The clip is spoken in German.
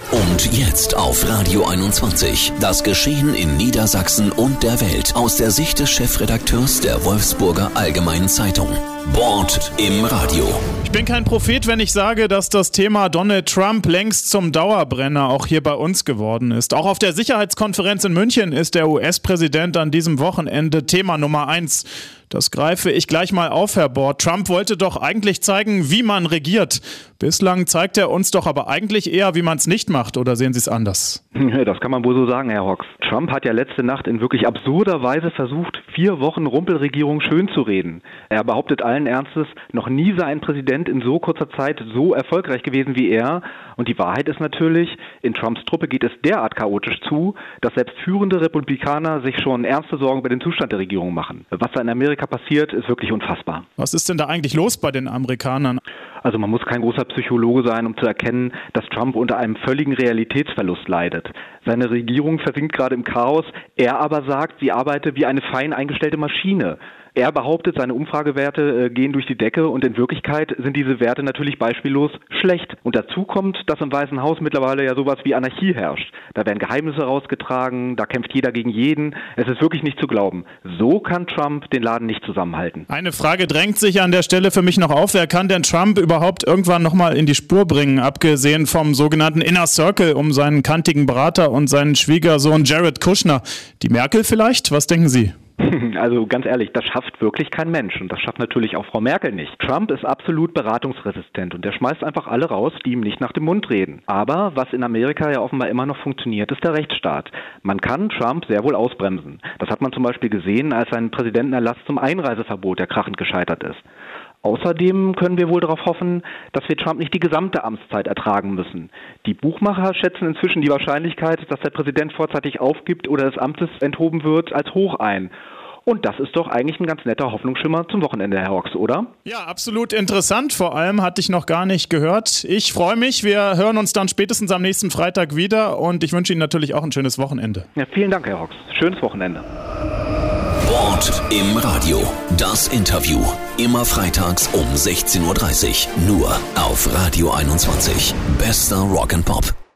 Und jetzt auf Radio 21. Das Geschehen in Niedersachsen und der Welt aus der Sicht des Chefredakteurs der Wolfsburger Allgemeinen Zeitung. Bord im Radio. Ich bin kein Prophet, wenn ich sage, dass das Thema Donald Trump längst zum Dauerbrenner auch hier bei uns geworden ist. Auch auf der Sicherheitskonferenz in München ist der US-Präsident an diesem Wochenende Thema Nummer 1. Das greife ich gleich mal auf, Herr Bord. Trump wollte doch eigentlich zeigen, wie man regiert. Bislang zeigt er uns doch aber eigentlich eher, wie man es nicht macht. Oder sehen Sie es anders? Das kann man wohl so sagen, Herr Hawks. Trump hat ja letzte Nacht in wirklich absurder Weise versucht, 4 Wochen Rumpelregierung schön zu reden. Er behauptet allen Ernstes, noch nie sei ein Präsident in so kurzer Zeit so erfolgreich gewesen wie er. Und die Wahrheit ist natürlich, in Trumps Truppe geht es derart chaotisch zu, dass selbst führende Republikaner sich schon ernste Sorgen über den Zustand der Regierung machen. Was da in Amerika passiert, ist wirklich unfassbar. Was ist denn da eigentlich los bei den Amerikanern? Also man muss kein großer Psychologe sein, um zu erkennen, dass Trump unter einem völligen Realitätsverlust leidet. Seine Regierung versinkt gerade im Chaos, er aber sagt, sie arbeite wie eine fein eingestellte Maschine. Er behauptet, seine Umfragewerte gehen durch die Decke und in Wirklichkeit sind diese Werte natürlich beispiellos schlecht. Und dazu kommt, dass im Weißen Haus mittlerweile ja sowas wie Anarchie herrscht. Da werden Geheimnisse rausgetragen, da kämpft jeder gegen jeden. Es ist wirklich nicht zu glauben. So kann Trump den Laden nicht zusammenhalten. Eine Frage drängt sich an der Stelle für mich noch auf. Wer kann denn Trump überhaupt irgendwann nochmal in die Spur bringen, abgesehen vom sogenannten Inner Circle um seinen kantigen Berater und seinen Schwiegersohn Jared Kushner? Die Merkel vielleicht? Was denken Sie? Also ganz ehrlich, das schafft wirklich kein Mensch und das schafft natürlich auch Frau Merkel nicht. Trump ist absolut beratungsresistent und der schmeißt einfach alle raus, die ihm nicht nach dem Mund reden. Aber was in Amerika ja offenbar immer noch funktioniert, ist der Rechtsstaat. Man kann Trump sehr wohl ausbremsen. Das hat man zum Beispiel gesehen, als sein Präsidentenerlass zum Einreiseverbot, der krachend gescheitert ist. Außerdem können wir wohl darauf hoffen, dass wir Trump nicht die gesamte Amtszeit ertragen müssen. Die Buchmacher schätzen inzwischen die Wahrscheinlichkeit, dass der Präsident vorzeitig aufgibt oder des Amtes enthoben wird, als hoch ein. Und das ist doch eigentlich ein ganz netter Hoffnungsschimmer zum Wochenende, Herr Hawks, oder? Ja, absolut interessant. Vor allem hatte ich noch gar nicht gehört. Ich freue mich. Wir hören uns dann spätestens am nächsten Freitag wieder und ich wünsche Ihnen natürlich auch ein schönes Wochenende. Ja, vielen Dank, Herr Hawks. Schönes Wochenende. Bord im Radio. Das Interview. Immer freitags um 16:30 Uhr. Nur auf Radio 21. Bester Rock'n'Pop.